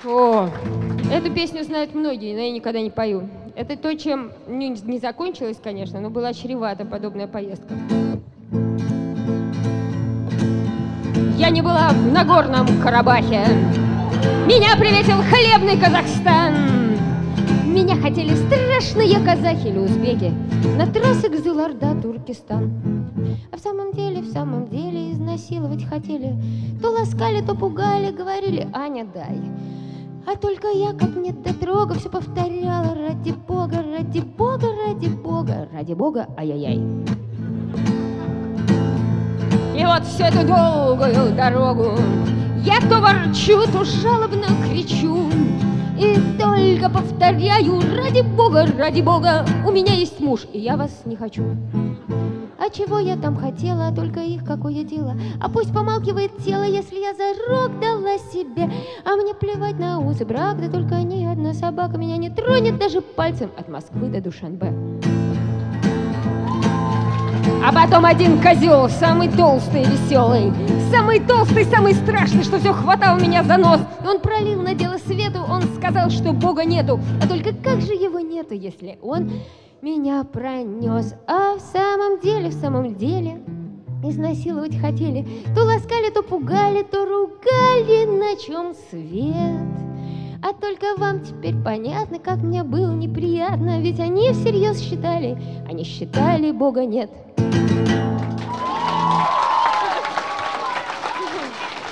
О, эту песню знают многие, но я никогда не пою. Это то, чем не закончилось, конечно, но была чревата подобная поездка. Я не была в Нагорном Карабахе. Меня приветил хлебный Казахстан. Меня хотели страшные казахи или узбеки на трассе Кызылорда, Туркестан. А в самом деле, изнасиловать хотели. То ласкали, то пугали, говорили: Аня, дай. А только я, как нет дотрога, все повторяла: ради Бога, ради Бога, ради Бога, ради Бога, ай-яй-яй. И вот всю эту долгую дорогу я то ворчу, то жалобно кричу. И только повторяю: ради Бога, у меня есть муж, и я вас не хочу. А чего я там хотела, только их какое дело? А пусть помалкивает тело, если я зарок дала себе. А мне плевать на уз и брак, да только ни одна собака меня не тронет даже пальцем от Москвы до Душанбе. А потом один козел, самый толстый и веселый, самый толстый, самый страшный, что все хватал меня за нос. И он пролил на дело свету, он сказал, что Бога нету. А только как же его нету, если он меня пронес? А в самом деле, изнасиловать хотели. То ласкали, то пугали, то ругали, на чем свет. А только вам теперь понятно, как мне было неприятно. Ведь они всерьез считали, Бога нет.